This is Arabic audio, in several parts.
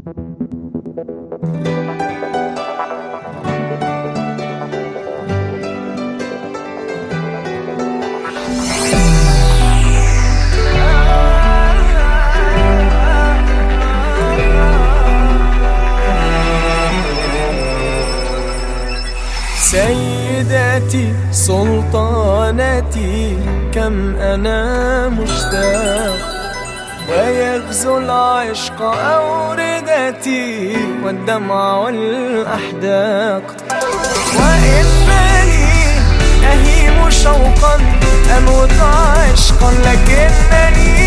سيداتي سلطانتي كم أنا مشتاق، ويغزو العشق أوردتي والدمع والأحداق، وإنني أهيم شوقا أموت عشقا، لكنني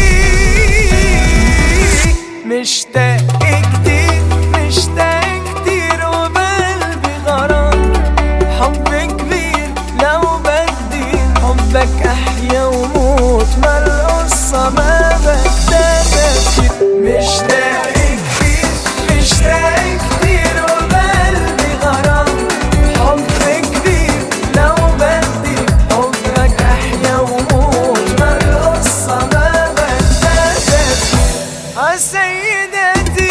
مشتاق كتير مشتاق كتير، وبقلبي غرام حب كبير، لو بدي حبك أحيا وموت، ما القصة ما بدها تفكير. مشتاق كتير مشتاق كتير، وبقلبي غرام حب كبير، لو بدي حبك أحيا وموت، ما القصة ما بدها تفكير. سيداتي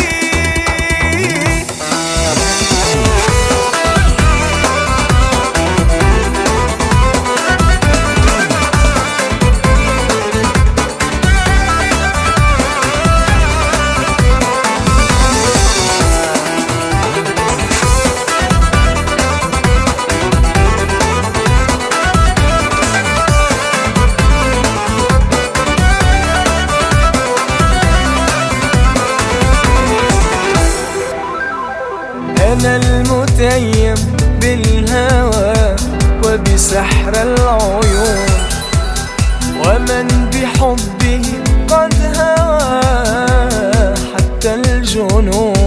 أنا المتيم بالهوى وبسحر العيون، ومن بحبه قد هوى حتى الجنون.